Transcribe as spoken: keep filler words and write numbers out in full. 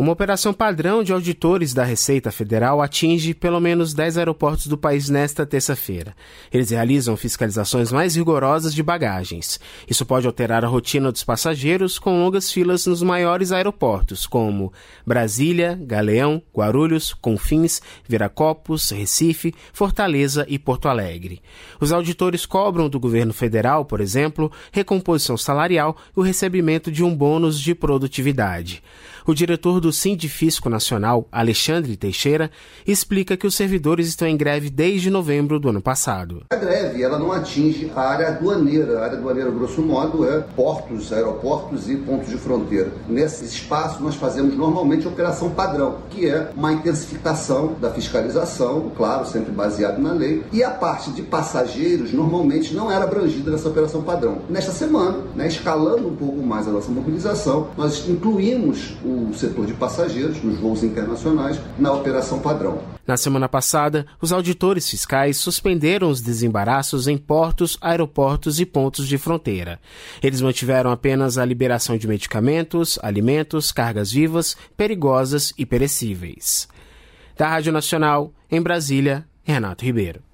Uma operação padrão de auditores da Receita Federal atinge pelo menos dez aeroportos do país nesta terça-feira. Eles realizam fiscalizações mais rigorosas de bagagens. Isso pode alterar a rotina dos passageiros com longas filas nos maiores aeroportos, como Brasília, Galeão, Guarulhos, Confins, Viracopos, Recife, Fortaleza e Porto Alegre. Os auditores cobram do governo federal, por exemplo, recomposição salarial e o recebimento de um bônus de produtividade. O diretor do Sindifisco Nacional, Alexandre Teixeira, explica que os servidores estão em greve desde novembro do ano passado. A greve ela não atinge a área aduaneira. A área aduaneira, grosso modo, é portos, aeroportos e pontos de fronteira. Nesse espaço, nós fazemos normalmente a operação padrão, que é uma intensificação da fiscalização, claro, sempre baseado na lei, e a parte de passageiros normalmente não era abrangida nessa operação padrão. Nesta semana, né, escalando um pouco mais a nossa mobilização, nós incluímos o setor de passageiros nos voos internacionais na operação padrão. Na semana passada, os auditores fiscais suspenderam os desembaraços em portos, aeroportos e pontos de fronteira. Eles mantiveram apenas a liberação de medicamentos, alimentos, cargas vivas, perigosas e perecíveis. Da Rádio Nacional, em Brasília, Renato Ribeiro.